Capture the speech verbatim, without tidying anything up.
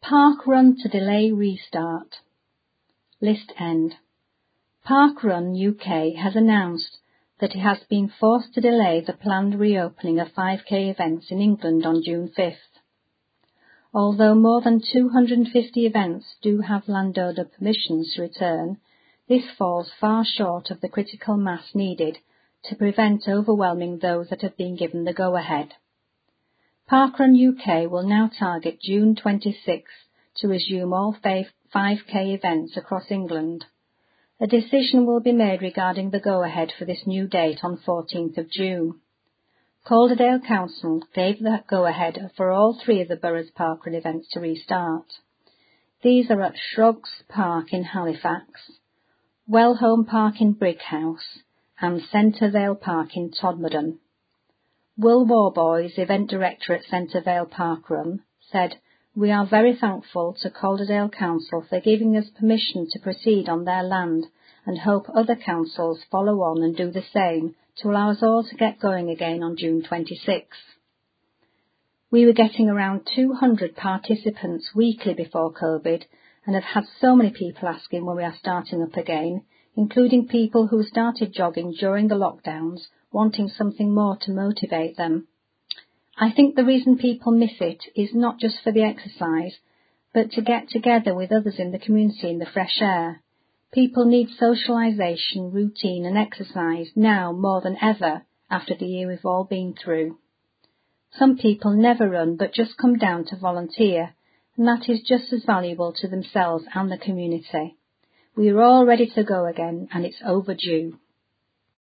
Park Run to delay restart. List end. Park Run U K has announced that it has been forced to delay the planned reopening of five K events in England on June fifth. Although more than two hundred fifty events do have landowner permissions to return, this falls far short of the critical mass needed to prevent overwhelming those that have been given the go-ahead. Parkrun U K will now target June twenty-sixth to resume all five K events across England. A decision will be made regarding the go-ahead for this new date on fourteenth of June. Calderdale Council gave the go-ahead for all three of the borough's parkrun events to restart. These are at Shrugs Park in Halifax, Wellhome Park in Brighouse, and Centrevale Park in Todmorden. Will Warboys, event director at Centrevale Parkrun, said, "We are very thankful to Calderdale Council for giving us permission to proceed on their land and hope other councils follow on and do the same to allow us all to get going again on June twenty-sixth. We were getting around two hundred participants weekly before COVID and have had so many people asking when we are starting up again, including people who started jogging during the lockdowns, wanting something more to motivate them. I think the reason people miss it is not just for the exercise, but to get together with others in the community in the fresh air. People need socialisation, routine and exercise now more than ever after the year we've all been through. Some people never run but just come down to volunteer, and that is just as valuable to themselves and the community. We are all ready to go again, and it's overdue."